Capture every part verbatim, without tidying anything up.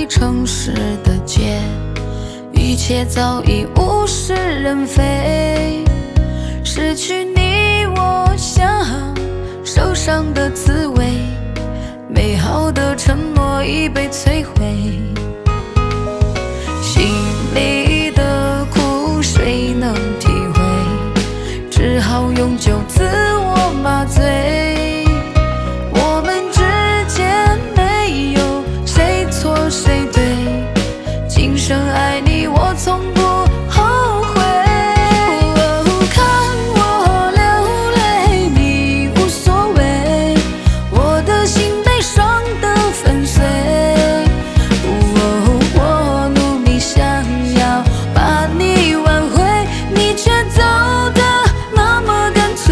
城市的街，一切早已物是人非。失去你，我想受伤的滋味，美好的承诺已被摧毁。心里的苦谁能体会？只好用酒自我麻醉。我们之间没有谁错谁对，今生爱你我从不后悔。哦，看我流泪你无所谓，我的心被伤得粉碎。哦，我努力想要把你挽回，你却走得那么干脆。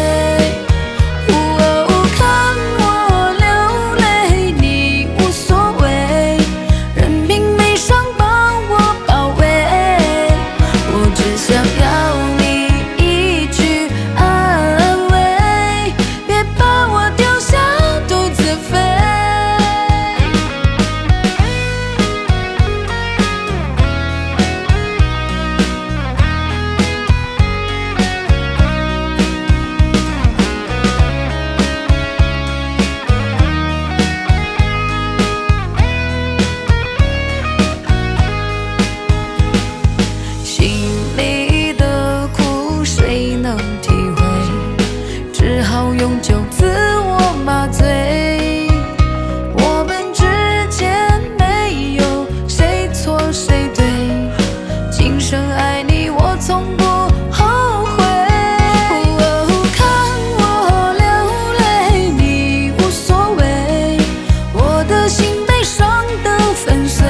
哦，看我流泪你无所谓，任凭悲伤把我包围。我只想要你一句安慰，别把我丢下独自飞。心里的苦谁能体会？只好用酒自我麻醉。我们之间没有谁错谁对，今生爱你我从不后悔。哦，看我流泪你无所谓，我的心被伤得粉碎。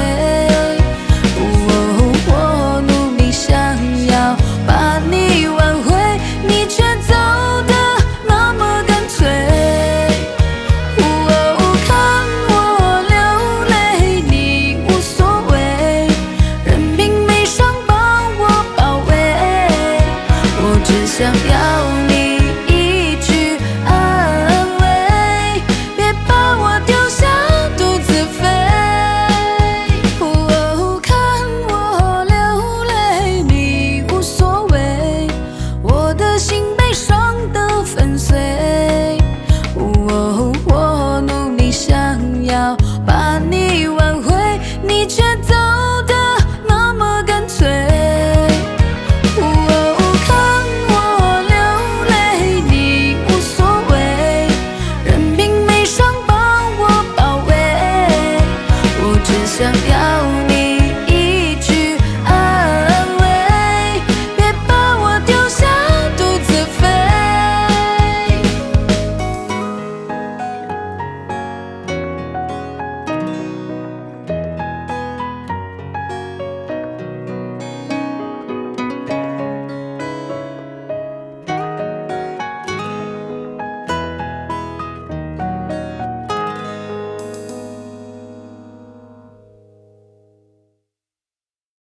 哦，我努力想要把你挽回，你却走得那么干脆。哦，看我流泪你无所谓，任凭悲伤把我包围。我只想要